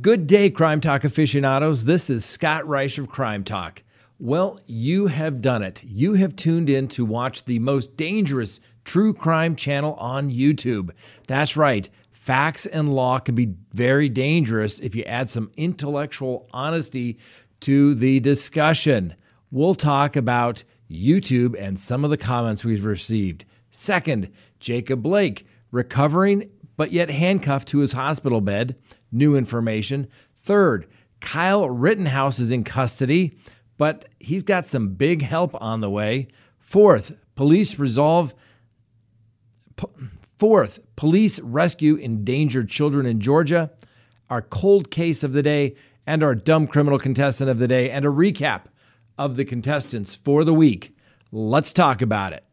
Good day, Crime Talk aficionados. This is Scott Reich of Crime Talk. Well, you have done it. You have tuned in to watch the most dangerous true crime channel on YouTube. That's right. Facts and law can be very dangerous if you add some intellectual honesty to the discussion. We'll talk about YouTube and some of the comments we've received. Second, Jacob Blake, recovering but yet handcuffed to his hospital bed. New information. Third, Kyle Rittenhouse is in custody, but he's got some big help on the way. Fourth, police rescue endangered children in Georgia. Our cold case of the day and our dumb criminal contestant of the day and a recap of the contestants for the week. Let's talk about it.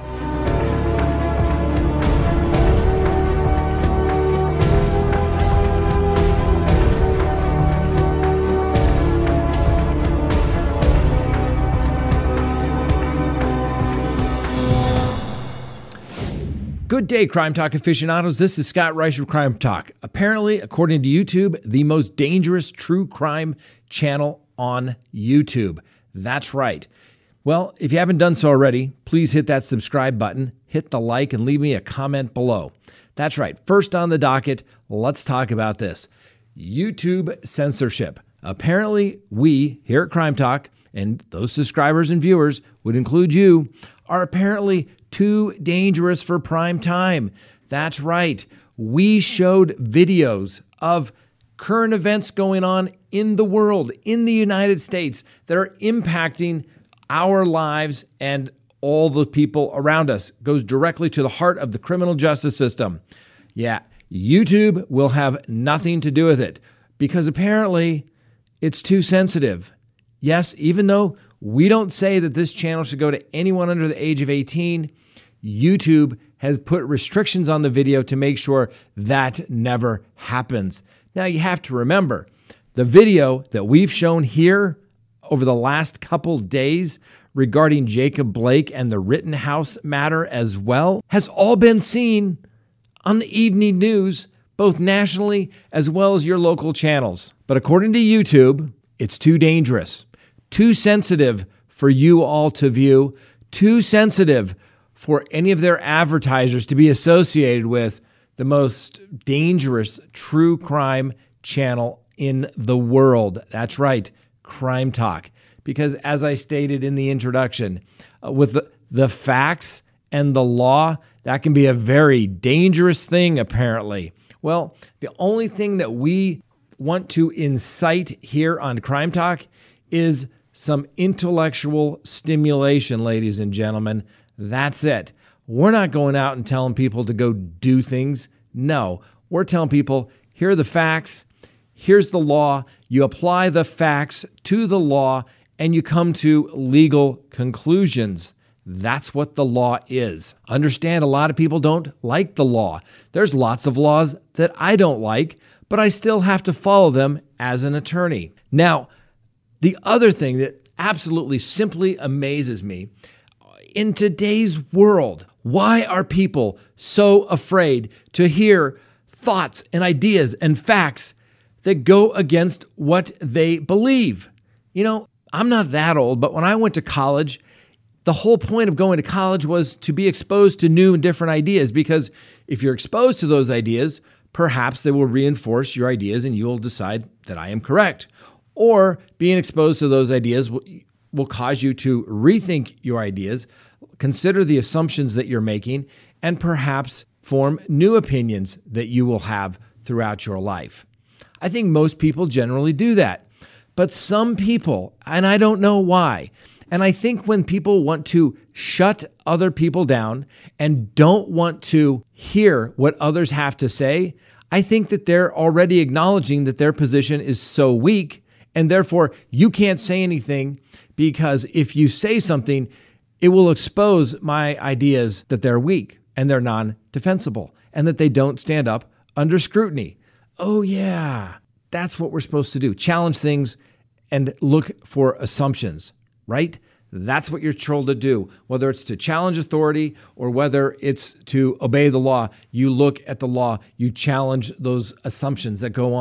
Good day, Crime Talk aficionados. This is Scott Reich of Crime Talk. Apparently, according to YouTube, the most dangerous true crime channel on YouTube. That's right. Well, if you haven't done so already, please hit that subscribe button, hit the like, and leave me a comment below. That's right. First on the docket, let's talk about this. YouTube censorship. Apparently, we here at Crime Talk, and those subscribers and viewers would include you, are apparently too dangerous for prime time. That's right. We showed videos of current events going on in the world, in the United States, that are impacting our lives and all the people around us. Goes directly to the heart of the criminal justice system. Yeah, YouTube will have nothing to do with it because apparently it's too sensitive. Yes, even though we don't say that this channel should go to anyone under the age of 18, YouTube has put restrictions on the video to make sure that never happens. Now, you have to remember, the video that we've shown here over the last couple days regarding Jacob Blake and the Rittenhouse matter as well has all been seen on the evening news, both nationally as well as your local channels. But according to YouTube, it's too dangerous, too sensitive for you all to view, too sensitive for any of their advertisers to be associated with the most dangerous true crime channel in the world. That's right, Crime Talk. Because as I stated in the introduction, with the facts and the law, that can be a very dangerous thing, apparently. Well, the only thing that we want to incite here on Crime Talk is some intellectual stimulation, ladies and gentlemen. That's it. We're not going out and telling people to go do things. No, we're telling people, here are the facts. Here's the law. You apply the facts to the law and you come to legal conclusions. That's what the law is. Understand, a lot of people don't like the law. There's lots of laws that I don't like, but I still have to follow them as an attorney. Now, the other thing that absolutely simply amazes me, in today's world, why are people so afraid to hear thoughts and ideas and facts that go against what they believe? You know, I'm not that old, but when I went to college, the whole point of going to college was to be exposed to new and different ideas, because if you're exposed to those ideas, perhaps they will reinforce your ideas and you'll decide that I am correct. Or being exposed to those ideas will cause you to rethink your ideas, consider the assumptions that you're making, and perhaps form new opinions that you will have throughout your life. I think most people generally do that. But some people, and I don't know why, and I think when people want to shut other people down and don't want to hear what others have to say, I think that they're already acknowledging that their position is so weak, and therefore you can't say anything, because if you say something, it will expose my ideas that they're weak and they're non-defensible and that they don't stand up under scrutiny. Oh yeah, that's what we're supposed to do. Challenge things and look for assumptions, right? That's what you're told to do. Whether it's to challenge authority or whether it's to obey the law, you look at the law, you challenge those assumptions that go on.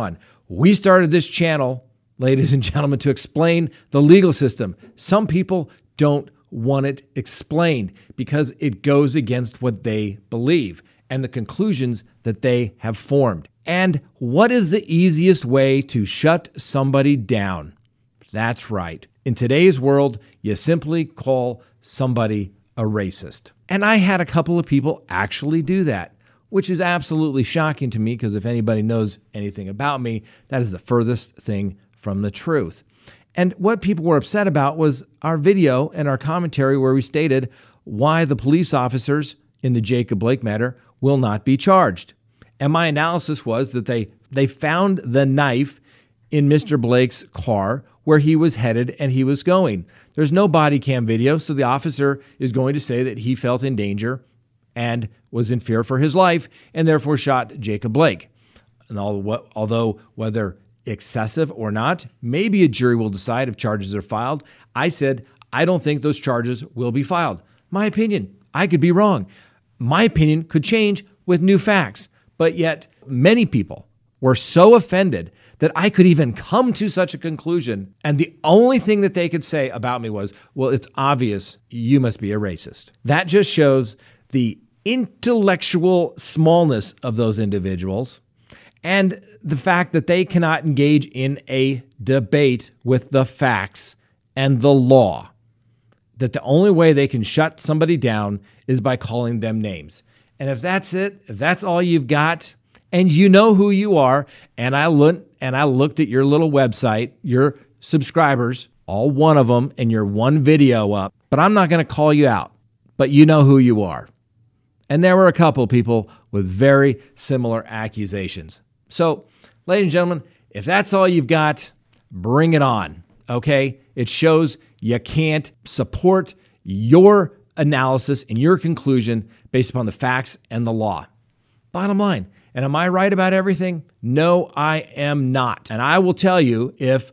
We started this channel, ladies and gentlemen, to explain the legal system. Some people don't want it explained because it goes against what they believe and the conclusions that they have formed. And what is the easiest way to shut somebody down? That's right. In today's world, you simply call somebody a racist. And I had a couple of people actually do that, which is absolutely shocking to me because if anybody knows anything about me, that is the furthest thing from the truth. And what people were upset about was our video and our commentary where we stated why the police officers in the Jacob Blake matter will not be charged. And my analysis was that they found the knife in Mr. Blake's car where he was headed and he was going. There's no body cam video, so the officer is going to say that he felt in danger and was in fear for his life and therefore shot Jacob Blake. And although whether excessive or not, maybe a jury will decide if charges are filed. I said, I don't think those charges will be filed. My opinion, I could be wrong. My opinion could change with new facts, but yet many people were so offended that I could even come to such a conclusion. And the only thing that they could say about me was, well, it's obvious you must be a racist. That just shows the intellectual smallness of those individuals and the fact that they cannot engage in a debate with the facts and the law. That the only way they can shut somebody down is by calling them names. And if that's it, if that's all you've got, and you know who you are, and I looked at your little website, your subscribers, all one of them, and your one video up, but I'm not going to call you out, but you know who you are. And there were a couple of people with very similar accusations. So, ladies and gentlemen, if that's all you've got, bring it on, okay? It shows you can't support your analysis and your conclusion based upon the facts and the law. Bottom line. And am I right about everything? No, I am not. And I will tell you if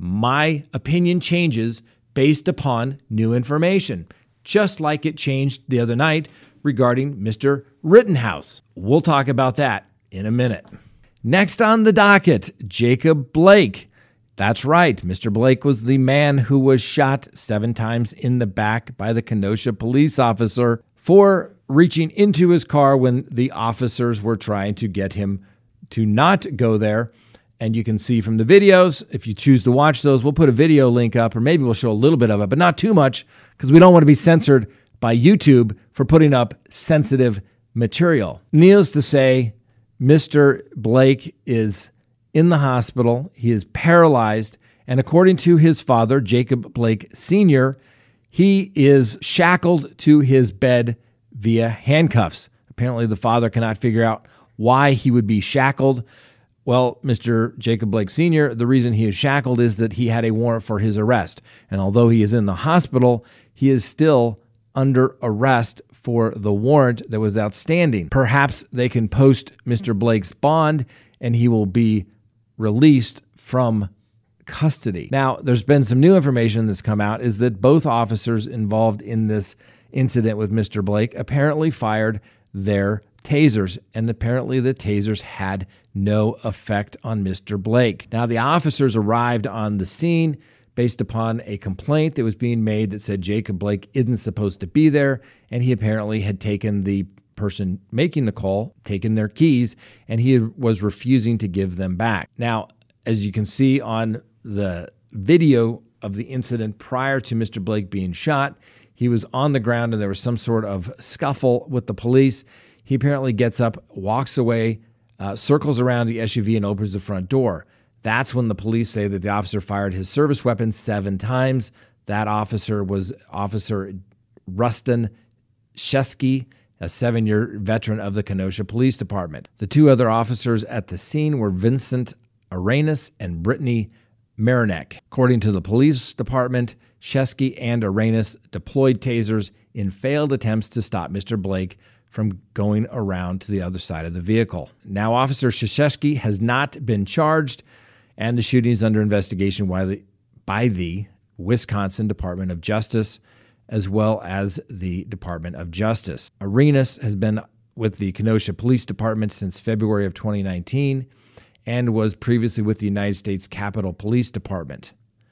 my opinion changes based upon new information, just like it changed the other night regarding Mr. Rittenhouse. We'll talk about that in a minute. Next on the docket, Jacob Blake. That's right. Mr. Blake was the man who was shot 7 times in the back by the Kenosha police officer for reaching into his car when the officers were trying to get him to not go there. And you can see from the videos, if you choose to watch those, we'll put a video link up, or maybe we'll show a little bit of it, but not too much, because we don't want to be censored by YouTube for putting up sensitive material. Needless to say, Mr. Blake is in the hospital. He is paralyzed. And according to his father, Jacob Blake Sr., he is shackled to his bed via handcuffs. Apparently, the father cannot figure out why he would be shackled. Well, Mr. Jacob Blake Sr., the reason he is shackled is that he had a warrant for his arrest. And although he is in the hospital, he is still under arrest for the warrant that was outstanding. Perhaps they can post Mr. Blake's bond and he will be released from custody. Now, there's been some new information that's come out is that both officers involved in this incident with Mr. Blake apparently fired their tasers, and apparently the tasers had no effect on Mr. Blake. Now, the officers arrived on the scene based upon a complaint that was being made that said Jacob Blake isn't supposed to be there, and he apparently had taken the person making the call, taken their keys, and he was refusing to give them back. Now, as you can see on the video of the incident prior to Mr. Blake being shot, he was on the ground and there was some sort of scuffle with the police. He apparently gets up, walks away, circles around the SUV and opens the front door. That's when the police say that the officer fired his service weapon 7 times. That officer was Officer Rustin Shesky, a 7-year veteran of the Kenosha Police Department. The 2 other officers at the scene were Vincent Arenas and Brittany Marinek. According to the police department, Shesky and Arenas deployed tasers in failed attempts to stop Mr. Blake from going around to the other side of the vehicle. Now, Officer Shesky has not been charged, and the shooting is under investigation by the Wisconsin Department of Justice, as well as the Department of Justice. Arenas has been with the Kenosha Police Department since February of 2019, and was previously with the United States Capitol Police Department.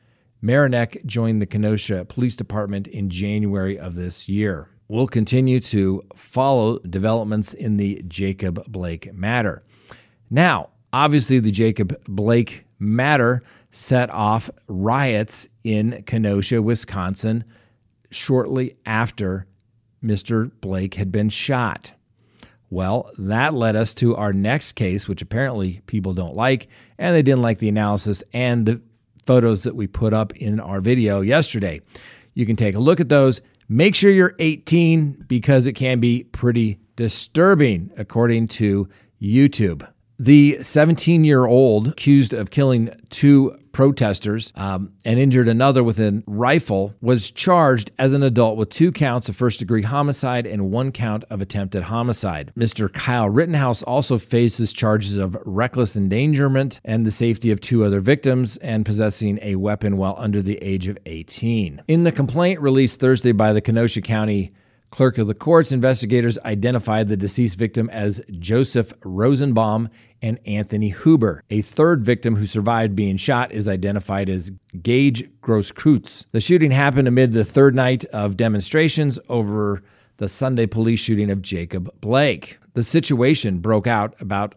Marinek joined the Kenosha Police Department in January of this year. We'll continue to follow developments in the Jacob Blake matter. Now, obviously, the Jacob Blake matter set off riots in Kenosha, Wisconsin, shortly after Mr. Blake had been shot. Well, that led us to our next case, which apparently people don't like, and they didn't like the analysis and the photos that we put up in our video yesterday. You can take a look at those. Make sure you're 18 because it can be pretty disturbing, according to YouTube. The 17-year-old accused of killing two protesters and injured another with a rifle was charged as an adult with 2 counts of first-degree homicide and 1 count of attempted homicide. Mr. Kyle Rittenhouse also faces charges of reckless endangerment and the safety of 2 other victims and possessing a weapon while under the age of 18. In the complaint released Thursday by the Kenosha County Clerk of the Courts, investigators identified the deceased victim as Joseph Rosenbaum and Anthony Huber. A third victim who survived being shot is identified as Gage Grosskreutz. The shooting happened amid the third night of demonstrations over the Sunday police shooting of Jacob Blake. The situation broke out about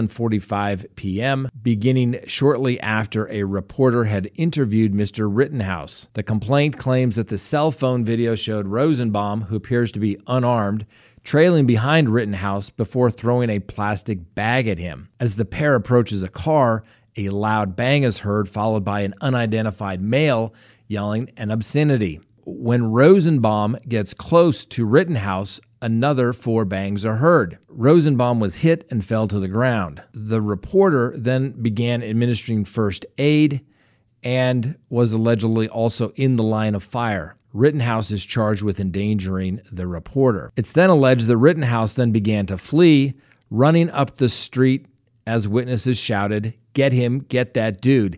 11:45 p.m., beginning shortly after a reporter had interviewed Mr. Rittenhouse. The complaint claims that the cell phone video showed Rosenbaum, who appears to be unarmed, trailing behind Rittenhouse before throwing a plastic bag at him. As the pair approaches a car, a loud bang is heard, followed by an unidentified male yelling an obscenity. When Rosenbaum gets close to Rittenhouse, another 4 bangs are heard. Rosenbaum was hit and fell to the ground. The reporter then began administering first aid and was allegedly also in the line of fire. Rittenhouse is charged with endangering the reporter. It's then alleged that Rittenhouse then began to flee, running up the street as witnesses shouted, "Get him, get that dude.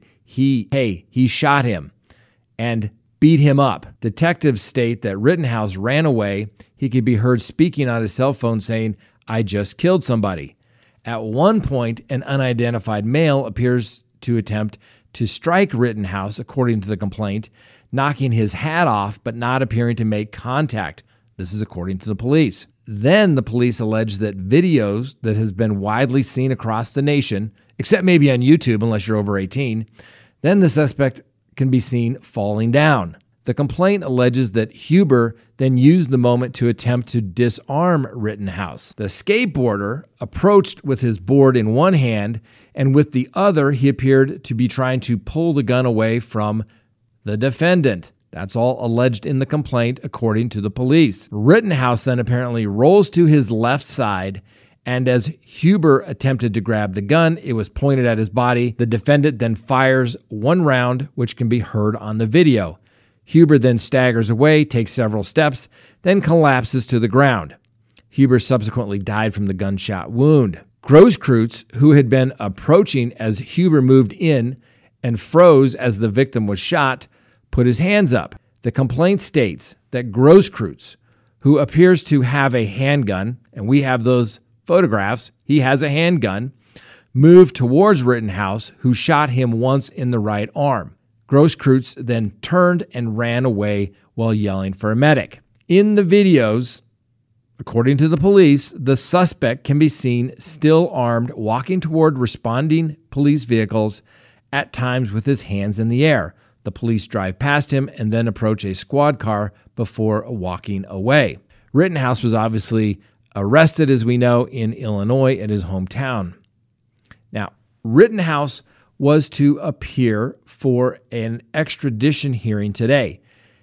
He shot him," and beat him up. Detectives state that Rittenhouse ran away. He could be heard speaking on his cell phone saying, "I just killed somebody." At one point, an unidentified male appears to attempt to strike Rittenhouse, according to the complaint, knocking his hat off but not appearing to make contact. This is according to the police. Then the police allege that videos that has been widely seen across the nation, except maybe on YouTube unless you're over 18, then the suspect can be seen falling down. The complaint alleges that Huber then used the moment to attempt to disarm Rittenhouse. The skateboarder approached with his board in one hand, and with the other, he appeared to be trying to pull the gun away from the defendant. That's all alleged in the complaint, according to the police. Rittenhouse then apparently rolls to his left side, and as Huber attempted to grab the gun, it was pointed at his body. The defendant then fires 1 round, which can be heard on the video. Huber then staggers away, takes several steps, then collapses to the ground. Huber subsequently died from the gunshot wound. Grosskreutz, who had been approaching as Huber moved in and froze as the victim was shot, put his hands up. The complaint states that Grosskreutz, who appears to have a handgun, and we have those photographs, he has a handgun, moved towards Rittenhouse, who shot him once in the right arm. Grosskreutz then turned and ran away while yelling for a medic. In the videos, according to the police, the suspect can be seen still armed, walking toward responding police vehicles, at times with his hands in the air. The police drive past him and then approach a squad car before walking away. Rittenhouse was obviously arrested, as we know, in Illinois at his hometown. Now, Rittenhouse was to appear for an extradition hearing today.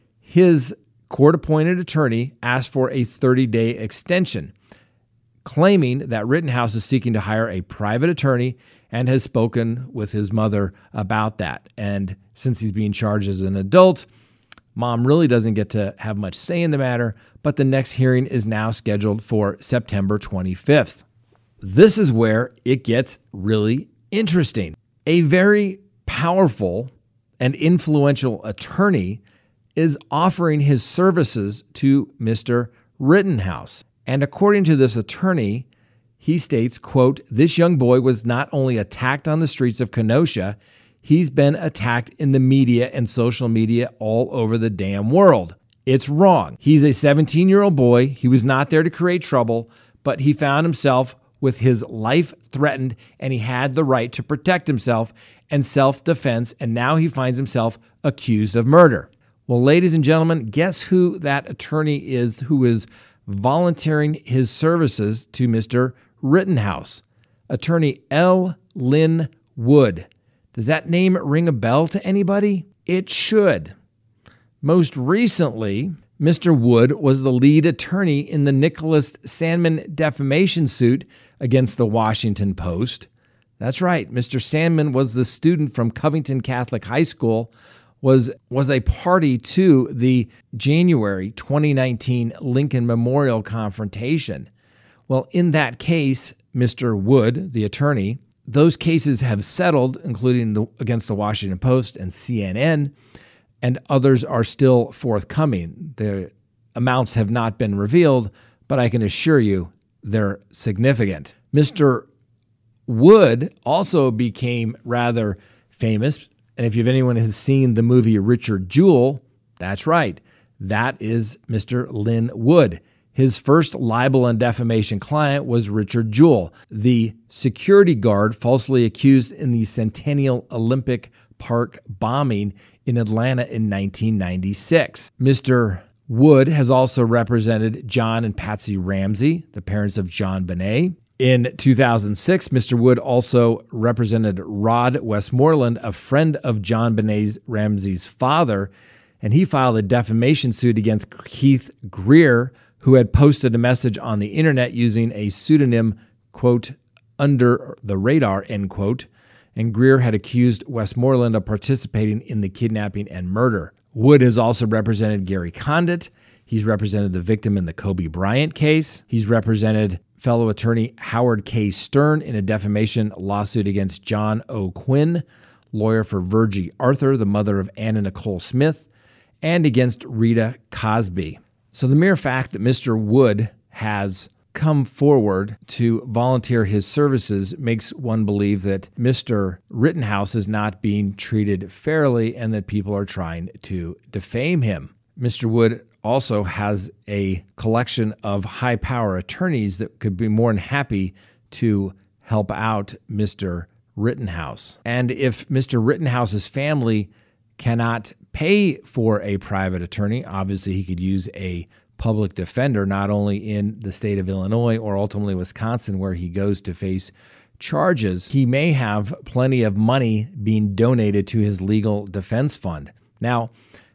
His court-appointed attorney asked for a 30-day extension, claiming that Rittenhouse is seeking to hire a private attorney and has spoken with his mother about that. And since he's being charged as an adult, Mom really doesn't get to have much say in the matter, but the next hearing is now scheduled for September 25th. This is where it gets really interesting. A very powerful and influential attorney is offering his services to Mr. Rittenhouse. And according to this attorney, He states, quote, "This young boy was not only attacked on the streets of Kenosha, he's been attacked in the media and social media all over the damn world. It's wrong. He's a 17-year-old boy. He was not there to create trouble, but he found himself with his life threatened, and he had the right to protect himself and self-defense, and now he finds himself accused of murder." Well, ladies and gentlemen, guess who that attorney is who is volunteering his services to Mr. Rittenhouse? Attorney L. Lynn Wood. Does that name ring a bell to anybody? It should. Most recently, Mr. Wood was the lead attorney in the Nicholas Sandmann defamation suit against the Washington Post. That's right. Mr. Sandmann was the student from Covington Catholic High School, was a party to the January 2019 Lincoln Memorial confrontation. Well, in that case, Mr. Wood, the attorney, those cases have settled, including against the Washington Post and CNN, and others are still forthcoming. The amounts have not been revealed, but I can assure you they're significant. Mr. Wood also became rather famous, and if anyone has seen the movie Richard Jewell, that's right, that is Mr. Lynn Wood. His first libel and defamation client was Richard Jewell, the security guard falsely accused in the Centennial Olympic Park bombing in Atlanta in 1996. Mr. Wood has also represented John and Patsy Ramsey, the parents of JonBenét. In 2006, Mr. Wood also represented Rod Westmoreland, a friend of JonBenét Ramsey's father, and he filed a defamation suit against Keith Greer, who had posted a message on the internet using a pseudonym, quote, "under the radar," end quote, and Greer had accused Westmoreland of participating in the kidnapping and murder. Wood has also represented Gary Condit. He's represented the victim in the Kobe Bryant case. He's represented fellow attorney Howard K. Stern in a defamation lawsuit against John O. Quinn, lawyer for Virgie Arthur, the mother of Anna Nicole Smith, and against Rita Cosby. So the mere fact that Mr. Wood has come forward to volunteer his services makes one believe that Mr. Rittenhouse is not being treated fairly and that people are trying to defame him. Mr. Wood also has a collection of high-power attorneys that could be more than happy to help out Mr. Rittenhouse. And if Mr. Rittenhouse's family cannot pay for a private attorney, obviously he could use a public defender, not only in the state of Illinois or ultimately Wisconsin, where he goes to face charges. He may have plenty of money being donated to his legal defense fund. Now,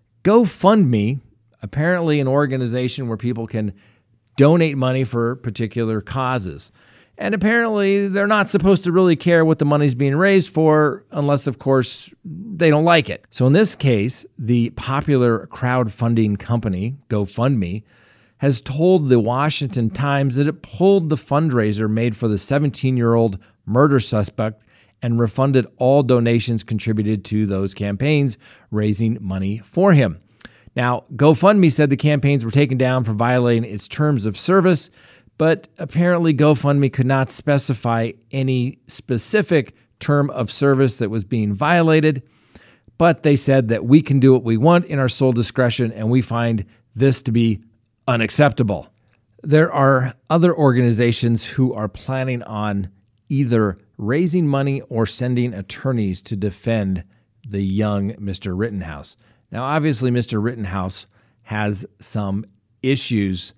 GoFundMe, apparently an organization where people can donate money for particular causes. And apparently they're not supposed to really care what the money's being raised for unless, of course, they don't like it. So in this case, the popular crowdfunding company, GoFundMe, has told the Washington Times that it pulled the fundraiser made for the 17-year-old murder suspect and refunded all donations contributed to those campaigns, raising money for him. Now, GoFundMe said the campaigns were taken down for violating its terms of service, but apparently GoFundMe could not specify any specific term of service that was being violated, but they said that we can do what we want in our sole discretion, and we find this to be unacceptable. There are other organizations who are planning on either raising money or sending attorneys to defend the young Mr. Rittenhouse. Now, obviously, Mr. Rittenhouse has some issues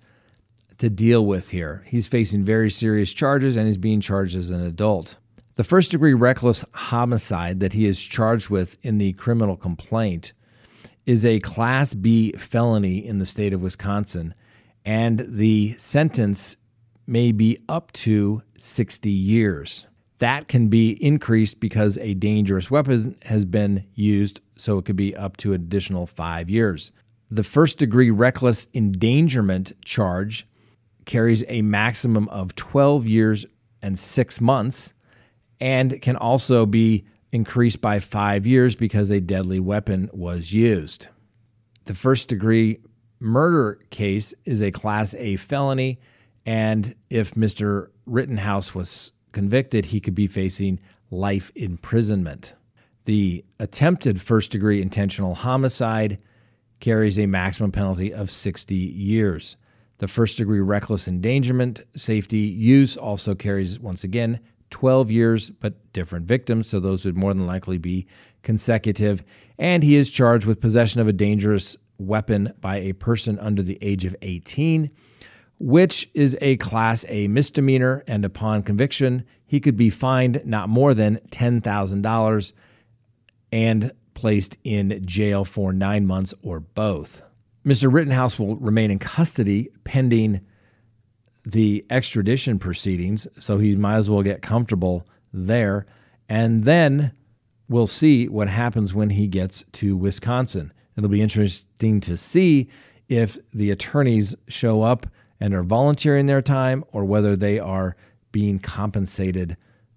to deal with here. He's facing very serious charges and he's being charged as an adult. The first-degree reckless homicide that he is charged with in the criminal complaint is a Class B felony in the state of Wisconsin, and the sentence may be up to 60 years. That can be increased because a dangerous weapon has been used, so it could be up to an additional 5 years. The first-degree reckless endangerment charge carries a maximum of 12 years and 6 months and can also be increased by 5 years because a deadly weapon was used. The first-degree murder case is a Class A felony, and if Mr. Rittenhouse was convicted, he could be facing life imprisonment. The attempted first-degree intentional homicide carries a maximum penalty of 60 years. The first-degree reckless endangerment safety use also carries, once again, 12 years, but different victims, so those would more than likely be consecutive. And he is charged with possession of a dangerous weapon by a person under the age of 18, which is a Class A misdemeanor, and upon conviction, he could be fined not more than $10,000 and placed in jail for 9 months or both. Mr. Rittenhouse will remain in custody pending the extradition proceedings, so he might as well get comfortable there. And then we'll see what happens when he gets to Wisconsin. It'll be interesting to see if the attorneys show up and are volunteering their time or whether they are being compensated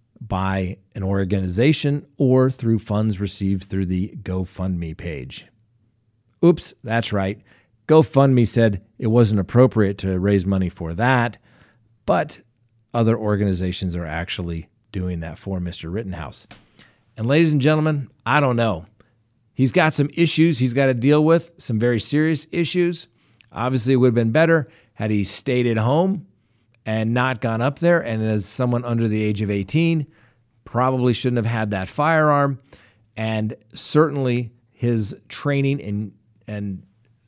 by an organization or through funds received through the GoFundMe page. Oops, that's right. GoFundMe said it wasn't appropriate to raise money for that, but other organizations are actually doing that for Mr. Rittenhouse. And ladies and gentlemen, I don't know. He's got some issues he's got to deal with, some very serious issues. Obviously, it would have been better had he stayed at home and not gone up there. And as someone under the age of 18, probably shouldn't have had that firearm. And certainly his training and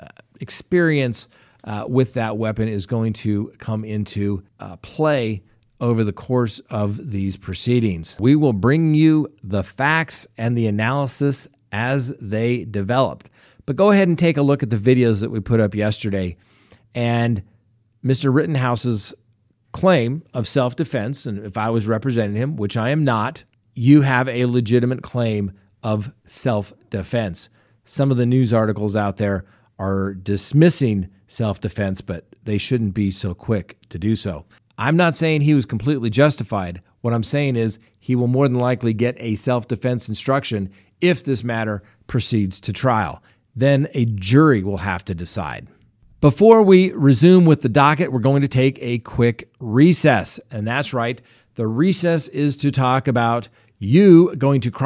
experience with that weapon is going to come into play over the course of these proceedings. We will bring you the facts and the analysis as they developed. But go ahead and take a look at the videos that we put up yesterday. And Mr. Rittenhouse's claim of self-defense, and if I was representing him, which I am not, you have a legitimate claim of self-defense. Some of the news articles out there are dismissing self-defense, but they shouldn't be so quick to do so. I'm not saying he was completely justified. What I'm saying is he will more than likely get a self-defense instruction if this matter proceeds to trial. Then a jury will have to decide. Before we resume with the docket, we're going to take a quick recess. And that's right, the recess is to talk about you going to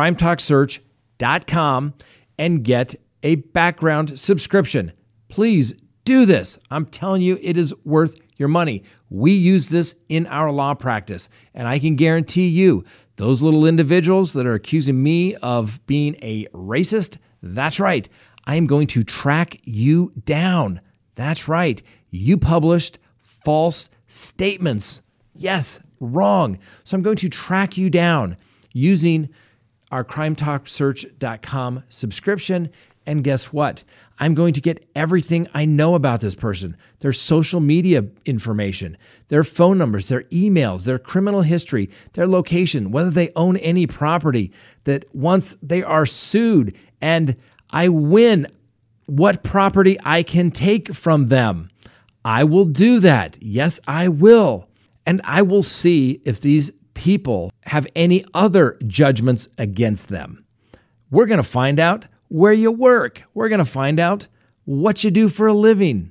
crimetalksearch.com and get a background subscription. Please do this. I'm telling you, it is worth your money. We use this in our law practice, and I can guarantee you, those little individuals that are accusing me of being a racist, that's right. I am going to track you down. That's right. You published false statements. Yes, wrong. So I'm going to track you down using our crimetalksearch.com subscription. And guess what? I'm going to get everything I know about this person, their social media information, their phone numbers, their emails, their criminal history, their location, whether they own any property, that once they are sued and I win, what property I can take from them. I will do that. Yes, I will. And I will see if these people have any other judgments against them. We're going to find out where you work. We're going to find out what you do for a living.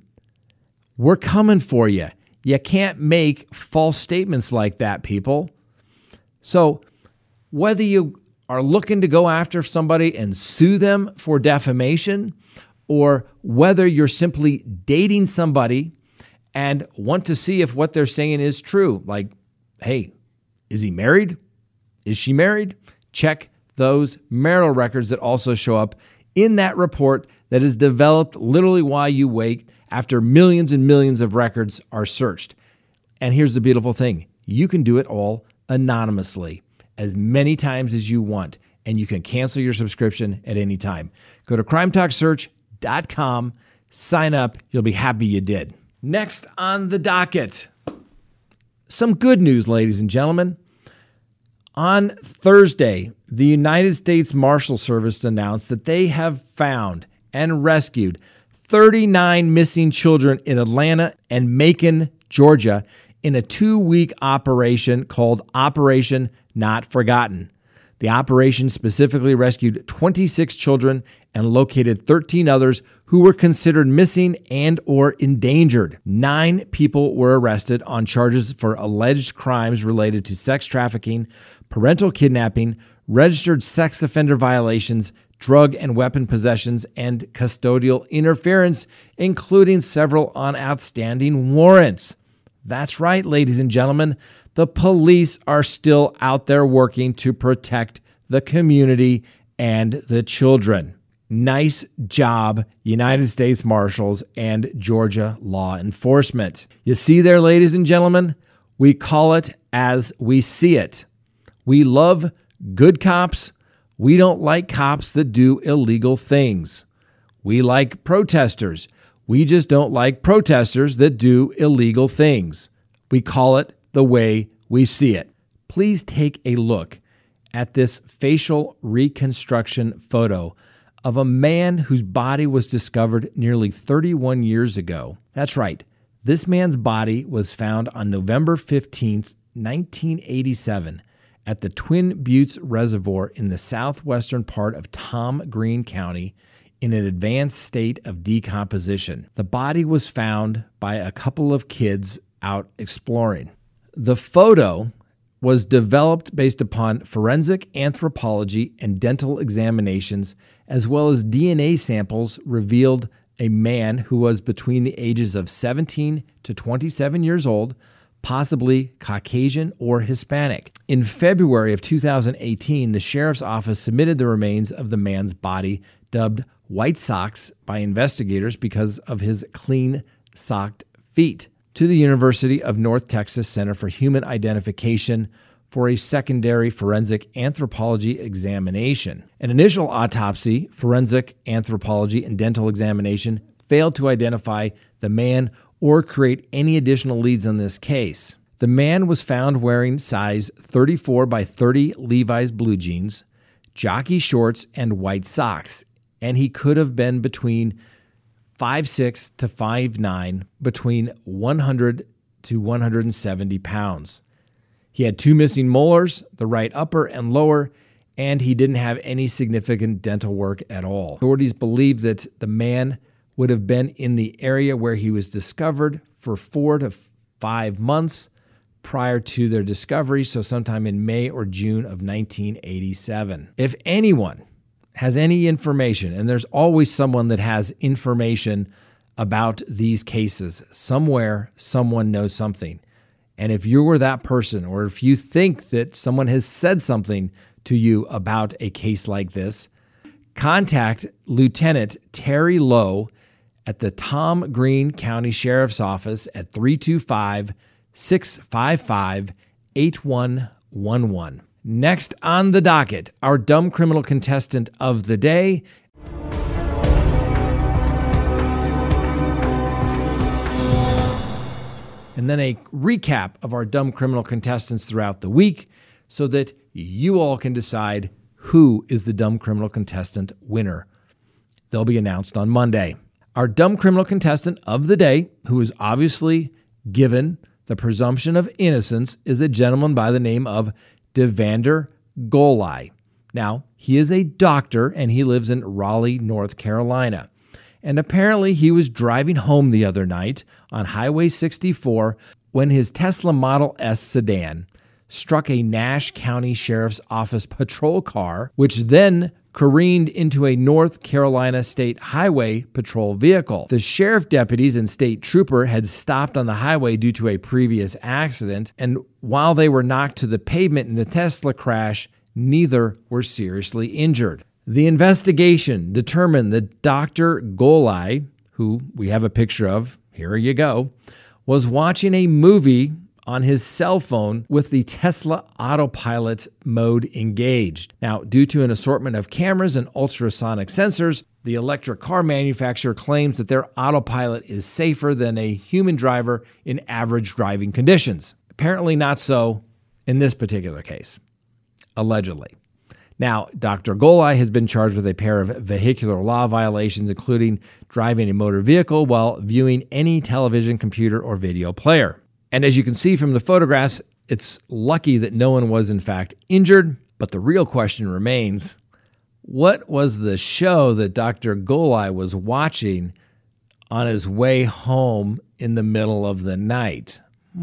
We're coming for you. You can't make false statements like that, people. So whether you are looking to go after somebody and sue them for defamation, or whether you're simply dating somebody and want to see if what they're saying is true, like, hey, is he married? Is she married? Check those marital records that also show up in that report that is developed literally while you wait after millions and millions of records are searched. And here's the beautiful thing. You can do it all anonymously as many times as you want, and you can cancel your subscription at any time. Go to crimetalksearch.com, sign up. You'll be happy you did. Next on the docket, some good news, ladies and gentlemen. On Thursday, the United States Marshal Service announced that they have found and rescued 39 missing children in Atlanta and Macon, Georgia, in a 2-week operation called Operation Not Forgotten. The operation specifically rescued 26 children and located 13 others who were considered missing and or endangered. 9 people were arrested on charges for alleged crimes related to sex trafficking, parental kidnapping, registered sex offender violations, drug and weapon possessions, and custodial interference, including several on outstanding warrants. That's right, ladies and gentlemen. The police are still out there working to protect the community and the children. Nice job, United States Marshals and Georgia law enforcement. You see there, ladies and gentlemen, we call it as we see it. We love good cops. We don't like cops that do illegal things. We like protesters. We just don't like protesters that do illegal things. We call it the way we see it. Please take a look at this facial reconstruction photo of a man whose body was discovered nearly 31 years ago. That's right. This man's body was found on November 15th, 1987 at the Twin Buttes Reservoir in the southwestern part of Tom Green County in an advanced state of decomposition. The body was found by a couple of kids out exploring. The photo was developed based upon forensic anthropology and dental examinations, as well as DNA samples revealed a man who was between the ages of 17 to 27 years old, possibly Caucasian or Hispanic. In February of 2018, the sheriff's office submitted the remains of the man's body, dubbed White Socks by investigators because of his clean-socked feet, to the University of North Texas Center for Human Identification for a secondary forensic anthropology examination. An initial autopsy, forensic anthropology, and dental examination failed to identify the man or create any additional leads on this case. The man was found wearing size 34 by 30 Levi's blue jeans, jockey shorts, and white socks, and he could have been between 5'6" to 5'9", between 100 to 170 pounds. He had 2 missing molars, the right upper and lower, and he didn't have any significant dental work at all. Authorities believe that the man would have been in the area where he was discovered for 4 to 5 months prior to their discovery, so sometime in May or June of 1987. If anyone has any information, and there's always someone that has information about these cases, somewhere someone knows something. And if you were that person, or if you think that someone has said something to you about a case like this, contact Lieutenant Terry Lowe at the Tom Green County Sheriff's Office at 325-655-8111. Next on the docket, our dumb criminal contestant of the day. And then a recap of our dumb criminal contestants throughout the week so that you all can decide who is the dumb criminal contestant winner. They'll be announced on Monday. Our dumb criminal contestant of the day, who is obviously given the presumption of innocence, is a gentleman by the name of Devander Golai. Now, he is a doctor and he lives in Raleigh, North Carolina. And apparently he was driving home the other night on Highway 64 when his Tesla Model S sedan struck a Nash County Sheriff's Office patrol car, which then careened into a North Carolina State Highway Patrol vehicle. The sheriff deputies and state trooper had stopped on the highway due to a previous accident, and while they were knocked to the pavement in the Tesla crash, neither were seriously injured. The investigation determined that Dr. Golai, who we have a picture of, here you go, was watching a movie on his cell phone with the Tesla autopilot mode engaged. Now, due to an assortment of cameras and ultrasonic sensors, the electric car manufacturer claims that their autopilot is safer than a human driver in average driving conditions. Apparently not so in this particular case, allegedly. Now, Dr. Golai has been charged with a pair of vehicular law violations, including driving a motor vehicle while viewing any television, computer, or video player. And as you can see from the photographs, it's lucky that no one was in fact injured, but the real question remains, What was the show that Dr. Golai was watching on his way home in the middle of the night?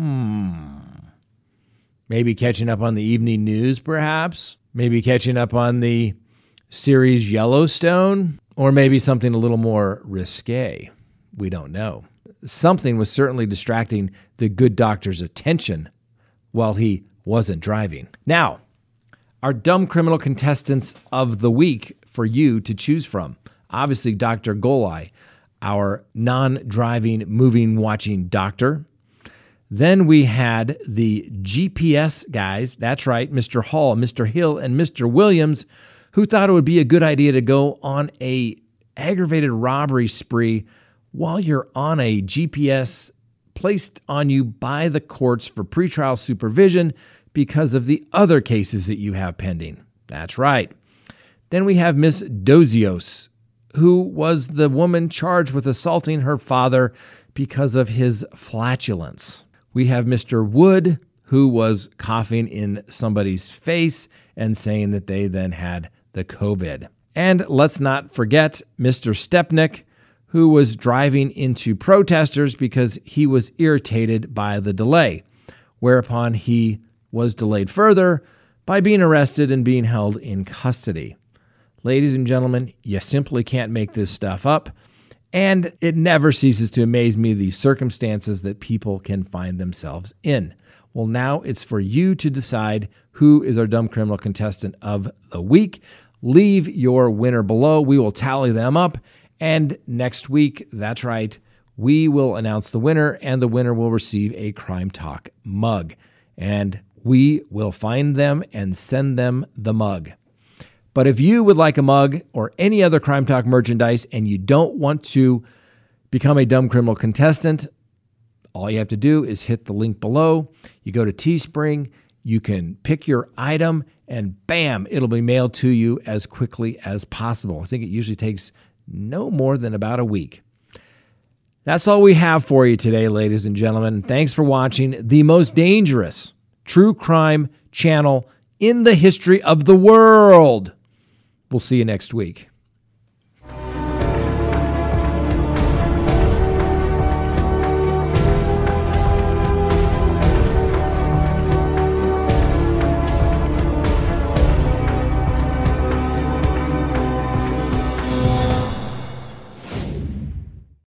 Maybe catching up on the evening news, perhaps? Maybe catching up on the series Yellowstone? Or maybe something a little more risque. We don't know. Something was certainly distracting the good doctor's attention while he wasn't driving. Now, our dumb criminal contestants of the week for you to choose from. Obviously, Dr. Golai, our non-driving, moving, watching doctor. Then we had the GPS guys. That's right, Mr. Hall, Mr. Hill, and Mr. Williams, who thought it would be a good idea to go on a aggravated robbery spree while you're on a GPS placed on you by the courts for pretrial supervision because of the other cases that you have pending. That's right. Then we have Miss Dozios, who was the woman charged with assaulting her father because of his flatulence. We have Mr. Wood, who was coughing in somebody's face and saying that they then had the COVID. And let's not forget Mr. Stepnick, who was driving into protesters because he was irritated by the delay, whereupon he was delayed further by being arrested and being held in custody. Ladies and gentlemen, you simply can't make this stuff up, and it never ceases to amaze me the circumstances that people can find themselves in. Well, now it's for you to decide who is our dumb criminal contestant of the week. Leave your winner below. We will tally them up. And next week, that's right, we will announce the winner, and the winner will receive a Crime Talk mug. And we will find them and send them the mug. But if you would like a mug or any other Crime Talk merchandise and you don't want to become a dumb criminal contestant, all you have to do is hit the link below. You go to Teespring, you can pick your item, and bam, it'll be mailed to you as quickly as possible. I think it usually takes no more than about a week. That's all we have for you today, ladies and gentlemen. Thanks for watching the most dangerous true crime channel in the history of the world. We'll see you next week.